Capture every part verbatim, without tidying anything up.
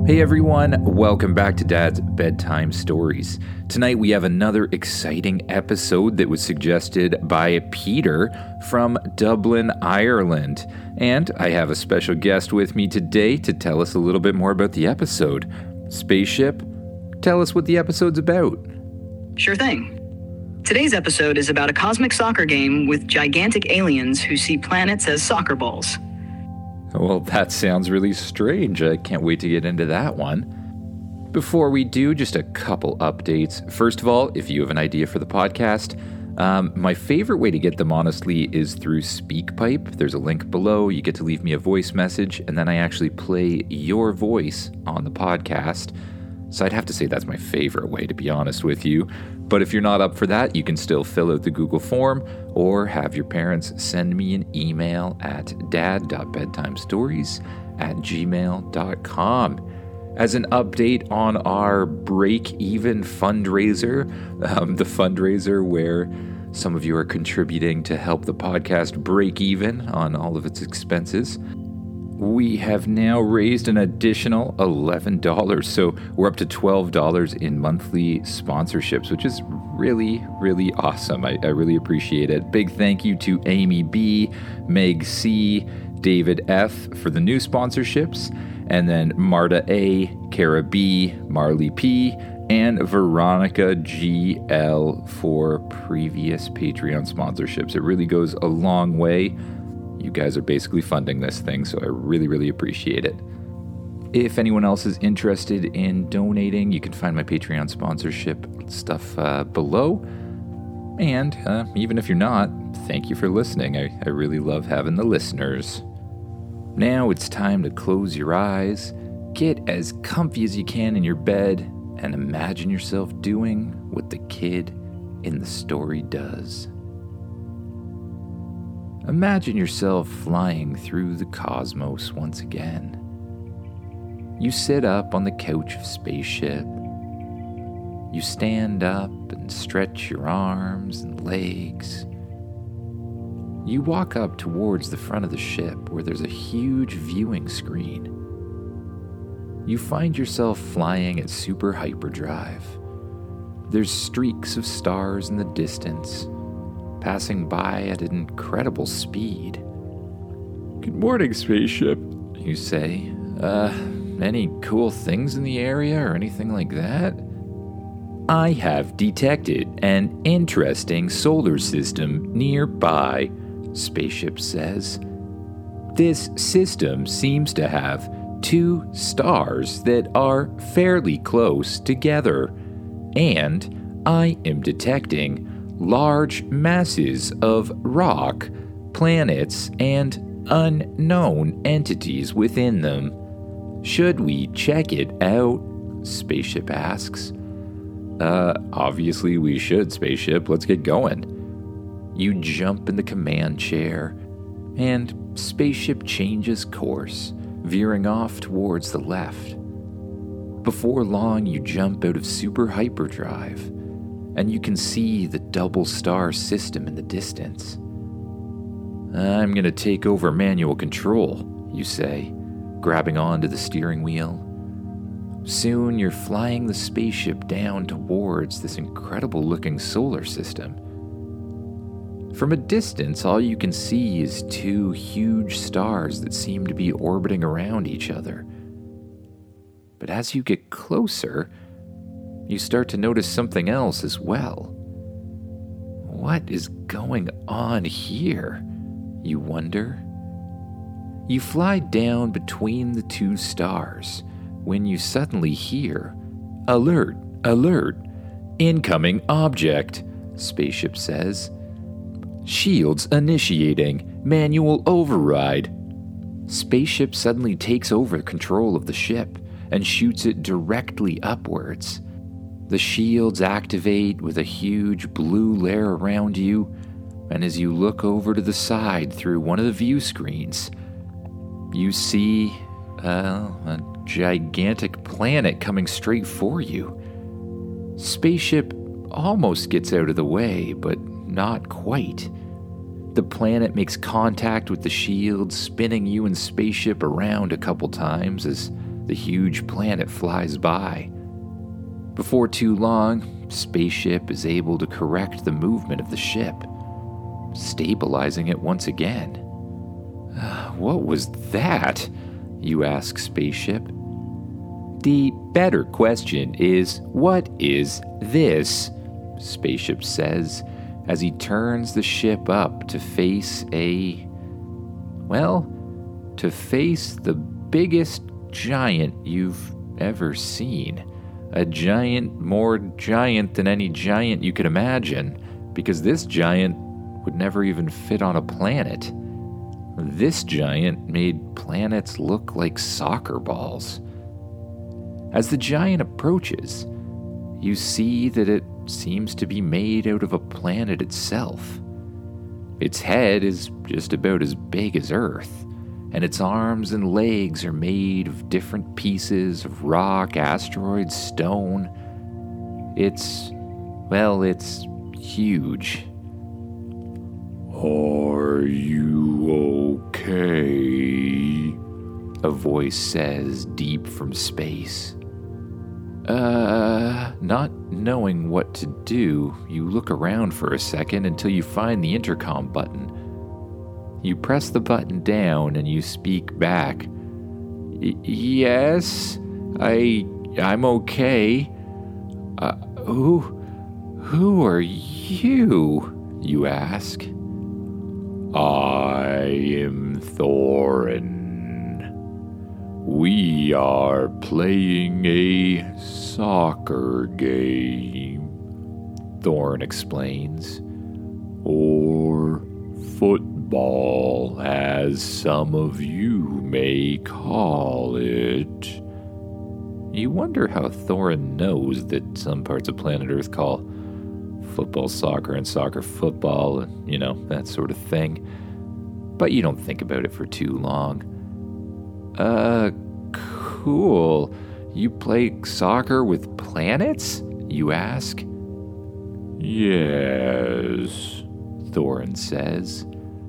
Hey everyone, welcome back to Dad's Bedtime Stories. Tonight we have another exciting episode that was suggested by Peter from Dublin, Ireland. And I have a special guest with me today to tell us a little bit more about the episode. Spaceship, tell us what the episode's about. Sure thing. Today's episode is about a cosmic soccer game with gigantic aliens who see planets as soccer balls. Well, that sounds really strange. I can't wait to get into that one. Before we do, just a couple updates. First of all, if you have an idea for the podcast, um, my favorite way to get them, honestly, is through SpeakPipe. There's a link below. You get to leave me a voice message, and then I actually play your voice on the podcast. So I'd have to say that's my favorite way, to be honest with you. But if you're not up for that, you can still fill out the Google form or have your parents send me an email at dad.bedtimestories at gmail dot com. As an update on our Break Even fundraiser, um, the fundraiser where some of you are contributing to help the podcast break even on all of its expenses, we have now raised an additional eleven dollars, so we're up to twelve dollars in monthly sponsorships, which is really, really awesome. I, I really appreciate it. Big thank you to Amy B, Meg C, David F for the new sponsorships, and then Marta A, Kara B, Marley P, and Veronica G L for previous Patreon sponsorships. It really goes a long way. You guys are basically funding this thing, so I really, really appreciate it. If anyone else is interested in donating, you can find my Patreon sponsorship stuff uh, below. And uh, even if you're not, thank you for listening. I, I really love having the listeners. Now it's time to close your eyes, get as comfy as you can in your bed, and imagine yourself doing what the kid in the story does. Imagine yourself flying through the cosmos once again. You sit up on the couch of Spaceship. You stand up and stretch your arms and legs. You walk up towards the front of the ship where there's a huge viewing screen. You find yourself flying at super hyperdrive. There's streaks of stars in the distance, passing by at an incredible speed. "Good morning, Spaceship," you say. Uh, any cool things in the area or anything like that? "I have detected an interesting solar system nearby," Spaceship says. "This system seems to have two stars that are fairly close together, and I am detecting large masses of rock, planets, and unknown entities within them. Should we check it out?" Spaceship asks. Uh, obviously we should, Spaceship. Let's get going." You jump in the command chair, and Spaceship changes course, veering off towards the left. Before long, you jump out of super hyperdrive, and you can see the double star system in the distance. "I'm gonna take over manual control," you say, grabbing onto the steering wheel. Soon you're flying the spaceship down towards this incredible-looking solar system. From a distance, all you can see is two huge stars that seem to be orbiting around each other. But as you get closer, you start to notice something else as well. What is going on here? You wonder. You fly down between the two stars when you suddenly hear, "Alert, alert, incoming object," Spaceship says. "Shields initiating, manual override." Spaceship suddenly takes over control of the ship and shoots it directly upwards. The shields activate with a huge blue layer around you, and as you look over to the side through one of the view screens, you see uh, a gigantic planet coming straight for you. Spaceship almost gets out of the way, but not quite. The planet makes contact with the shield, spinning you and Spaceship around a couple times as the huge planet flies by. Before too long, Spaceship is able to correct the movement of the ship, stabilizing it once again. Uh, what was that? You ask Spaceship. The better question is, what is this? Spaceship says as he turns the ship up to face a... well, to face the biggest giant you've ever seen. A giant more giant than any giant you could imagine, because this giant would never even fit on a planet. This giant made planets look like soccer balls. As the giant approaches, you see that it seems to be made out of a planet itself. Its head is just about as big as Earth, and its arms and legs are made of different pieces of rock, asteroids, stone. It's, well, it's huge. Are you okay? A voice says deep from space. Uh, not knowing what to do, you look around for a second until you find the intercom button. You press the button down and you speak back. Y- yes, I, I'm okay. Uh, who, who are you? You ask. I am Thorin. We are playing a soccer game, Thorin explains. Or football, as some of you may call it. You wonder how Thorin knows that some parts of planet Earth call football soccer and soccer football, and, you know, that sort of thing. But you don't think about it for too long. Uh, cool. You play soccer with planets? You ask. Yes, Thorin says.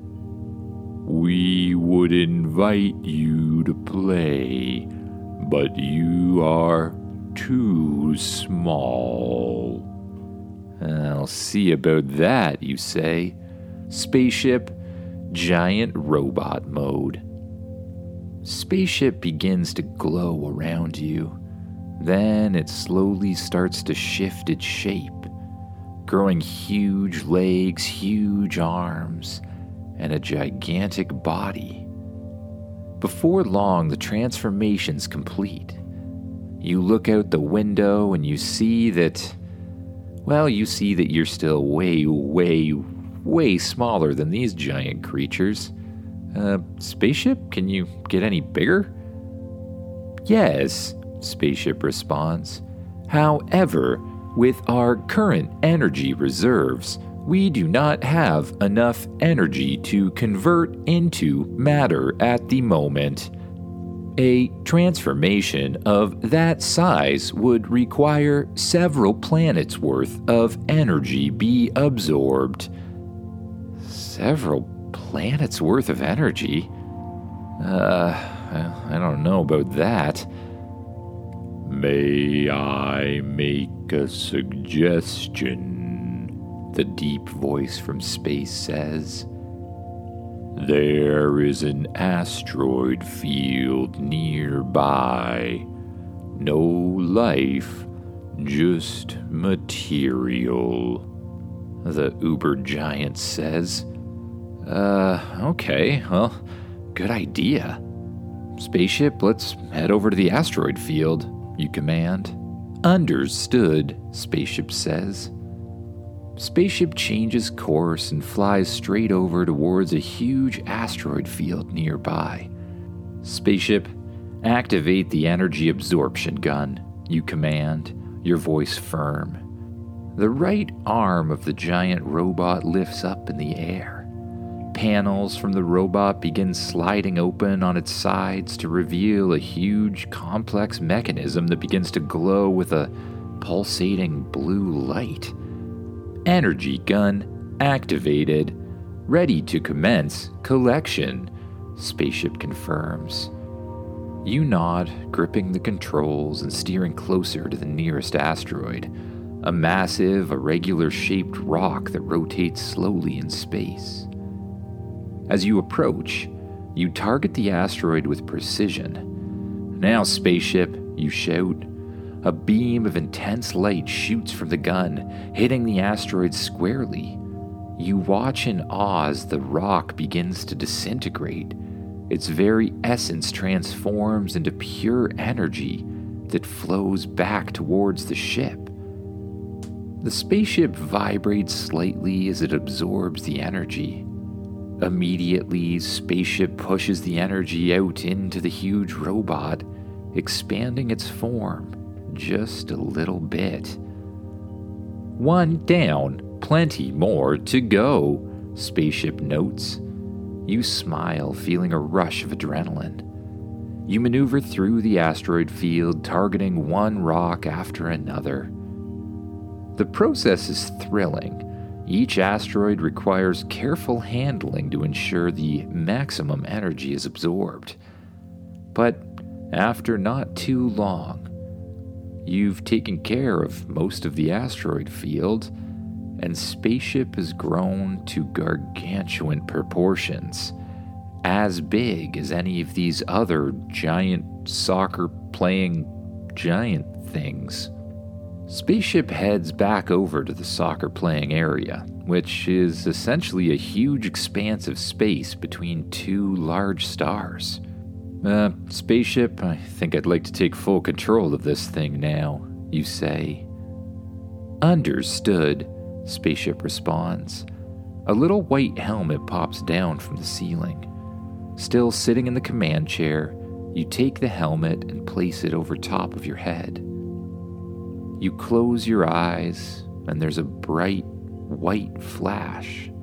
We would invite you to play, but you are too small. I'll see about that, you say. Spaceship, giant robot mode. Spaceship begins to glow around you. Then it slowly starts to shift its shape, growing huge legs, huge arms, and a gigantic body. Before long, the transformation's complete. You look out the window and you see that, well, you see that you're still way, way, way smaller than these giant creatures. Uh, Spaceship, can you get any bigger? Yes, Spaceship responds. However, with our current energy reserves, we do not have enough energy to convert into matter at the moment. A transformation of that size would require several planets' worth of energy be absorbed. Several planets' worth of energy? Uh, I don't know about that. May I make a suggestion? The deep voice from space says. There is an asteroid field nearby. No life, just material. The uber giant says. Uh, okay, well, good idea. Spaceship, let's head over to the asteroid field, you command. Understood, Spaceship says. Spaceship changes course and flies straight over towards a huge asteroid field nearby. Spaceship, activate the energy absorption gun, you command, your voice firm. The right arm of the giant robot lifts up in the air. Panels from the robot begin sliding open on its sides to reveal a huge, complex mechanism that begins to glow with a pulsating blue light. Energy gun activated. Ready to commence collection, Spaceship confirms. You nod, gripping the controls and steering closer to the nearest asteroid, a massive, irregular-shaped rock that rotates slowly in space. As you approach, you target the asteroid with precision. "Now, spaceship," you shout. A beam of intense light shoots from the gun, hitting the asteroid squarely. You watch in awe as the rock begins to disintegrate. Its very essence transforms into pure energy that flows back towards the ship. The spaceship vibrates slightly as it absorbs the energy. Immediately, spaceship pushes the energy out into the huge robot, expanding its form just a little bit. "One down, plenty more to go," spaceship notes. You smile, feeling a rush of adrenaline. You maneuver through the asteroid field, targeting one rock after another. The process is thrilling. Each asteroid requires careful handling to ensure the maximum energy is absorbed. But after not too long, you've taken care of most of the asteroid field, and spaceship has grown to gargantuan proportions, as big as any of these other giant soccer-playing giant things. Spaceship heads back over to the soccer-playing area, which is essentially a huge expanse of space between two large stars. Uh, spaceship, I think I'd like to take full control of this thing now, you say. "Understood," spaceship responds. A little white helmet pops down from the ceiling. Still sitting in the command chair, you take the helmet and place it over top of your head. You close your eyes, and there's a bright white flash.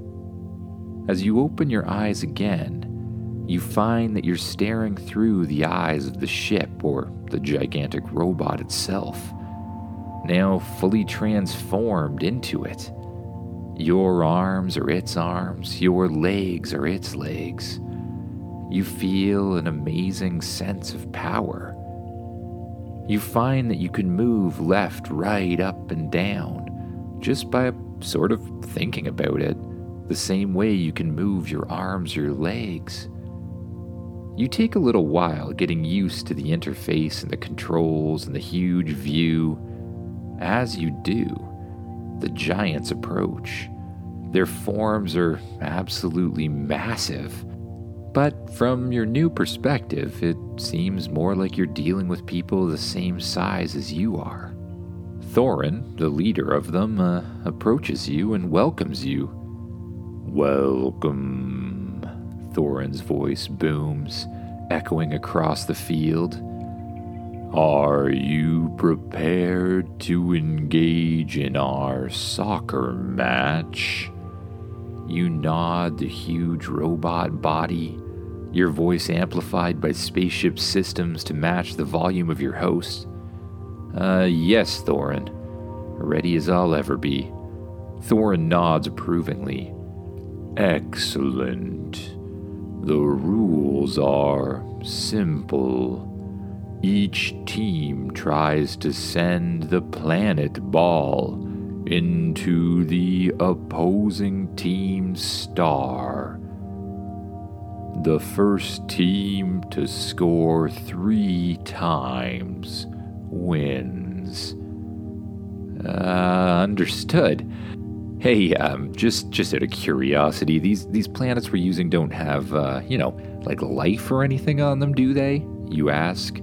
As you open your eyes again, you find that you're staring through the eyes of the ship, or the gigantic robot itself, now fully transformed into it. Your arms are its arms, your legs are its legs. You feel an amazing sense of power. You find that you can move left, right, up, and down, just by sort of thinking about it, the same way you can move your arms or your legs. You take a little while getting used to the interface and the controls and the huge view. As you do, the giants approach. Their forms are absolutely massive, but from your new perspective, it seems more like you're dealing with people the same size as you are. Thorin, the leader of them, uh, approaches you and welcomes you. "Welcome," Thorin's voice booms, echoing across the field. "Are you prepared to engage in our soccer match?" You nod the huge robot body, your voice amplified by spaceship systems to match the volume of your host. Uh, yes, Thorin. Ready as I'll ever be." Thorin nods approvingly. "Excellent. The rules are simple. Each team tries to send the planet ball into the opposing team's star. The first team to score three times wins." Uh, understood. Hey, um, just just out of curiosity, these these planets we're using don't have, uh, you know, like life or anything on them, do they? You ask.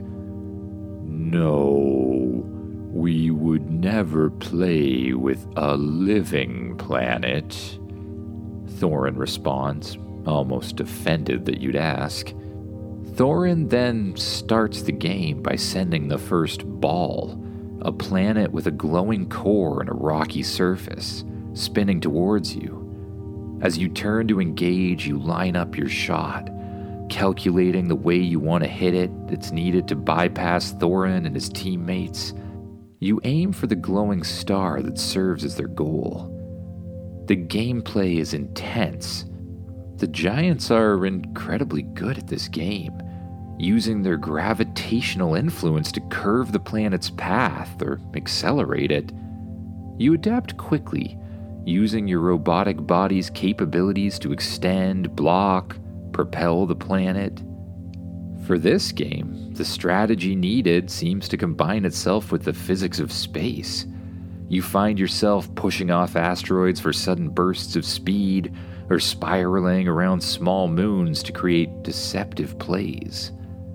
"No, we would never play with a living planet," Thorin responds, almost offended that you'd ask. Thorin then starts the game by sending the first ball, a planet with a glowing core and a rocky surface, spinning towards you. As you turn to engage, you line up your shot, calculating the way you want to hit it that's needed to bypass Thorin and his teammates. You aim for the glowing star that serves as their goal. The gameplay is intense. The Giants are incredibly good at this game. using their gravitational influence to curve the planet's path or accelerate it. You adapt quickly, using your robotic body's capabilities to extend, block, propel the planet. For this game, the strategy needed seems to combine itself with the physics of space. You find yourself pushing off asteroids for sudden bursts of speed, or spiraling around small moons to create deceptive plays.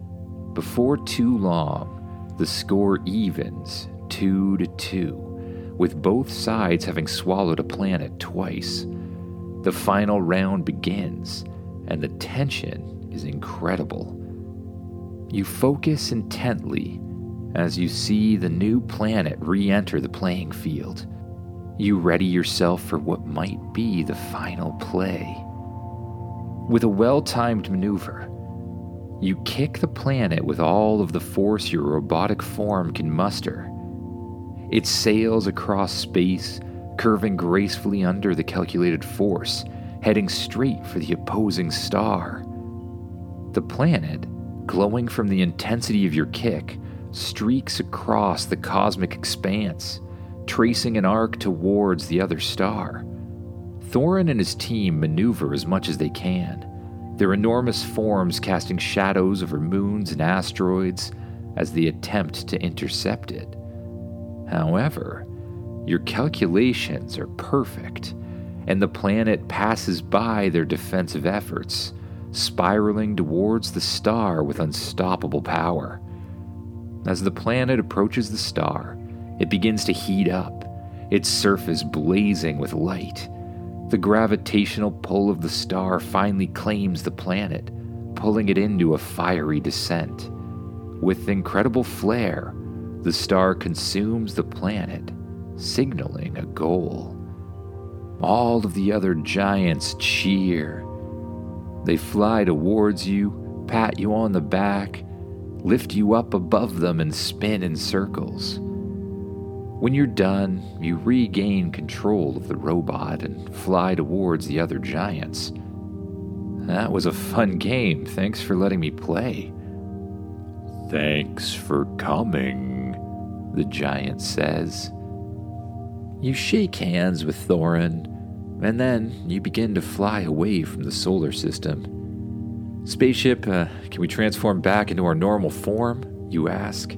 Before too long, the score evens two to two, with both sides having swallowed a planet twice. The final round begins, and the tension is incredible. You focus intently as you see the new planet re-enter the playing field. You ready yourself for what might be the final play. With a well-timed maneuver, you kick the planet with all of the force your robotic form can muster. It sails across space, curving gracefully under the calculated force, heading straight for the opposing star. The planet, glowing from the intensity of your kick, streaks across the cosmic expanse, tracing an arc towards the other star. Thorin and his team maneuver as much as they can, their enormous forms casting shadows over moons and asteroids as they attempt to intercept it. However, your calculations are perfect, and the planet passes by their defensive efforts, spiraling towards the star with unstoppable power. As the planet approaches the star, it begins to heat up, its surface blazing with light. The gravitational pull of the star finally claims the planet, pulling it into a fiery descent. With incredible flair, the star consumes the planet, signaling a goal. All of the other giants cheer. They fly towards you, pat you on the back, lift you up above them, and spin in circles. When you're done, you regain control of the robot and fly towards the other giants. That was a fun game. Thanks for letting me play. Thanks for coming, the giant says. You shake hands with Thorin, and then you begin to fly away from the solar system. Spaceship, uh, can we transform back into our normal form? You ask.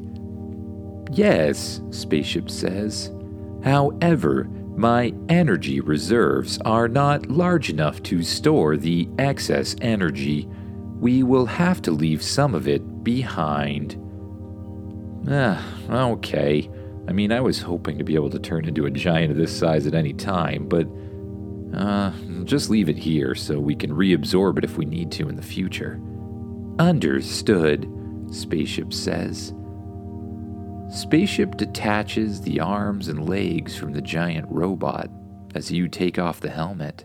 Yes, Spaceship says. However, my energy reserves are not large enough to store the excess energy. We will have to leave some of it behind. Ah, okay. I mean, I was hoping to be able to turn into a giant of this size at any time, but uh, just leave it here so we can reabsorb it if we need to in the future. Understood, Spaceship says. Spaceship detaches the arms and legs from the giant robot as you take off the helmet.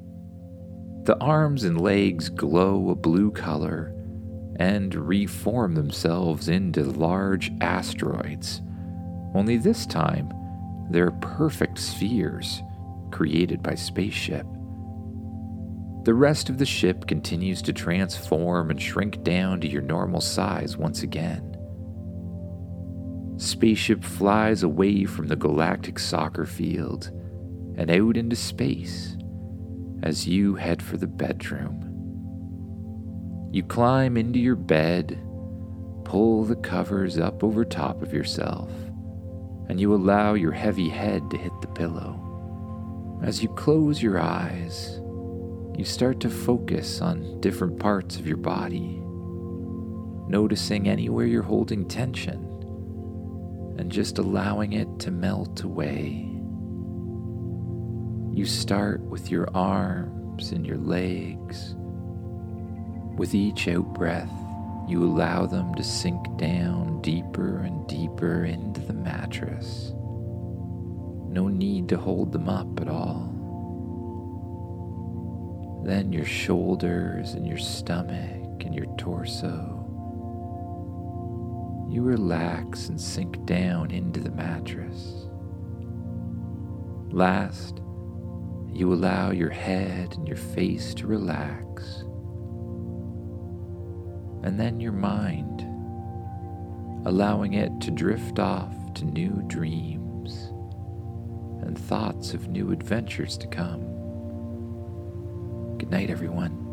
The arms and legs glow a blue color and reform themselves into large asteroids, only this time they're perfect spheres created by Spaceship. The rest of the ship continues to transform and shrink down to your normal size once again. Spaceship flies away from the galactic soccer field and out into space as you head for the bedroom. You climb into your bed, pull the covers up over top of yourself, and you allow your heavy head to hit the pillow. As you close your eyes, you start to focus on different parts of your body, noticing anywhere you're holding tension, and just allowing it to melt away. You start with your arms and your legs. With each out-breath, you allow them to sink down deeper and deeper into the mattress. No need to hold them up at all. Then your shoulders and your stomach and your torso. You relax and sink down into the mattress. Last, you allow your head and your face to relax. and then your mind, allowing it to drift off to new dreams and thoughts of new adventures to come. Good night, everyone.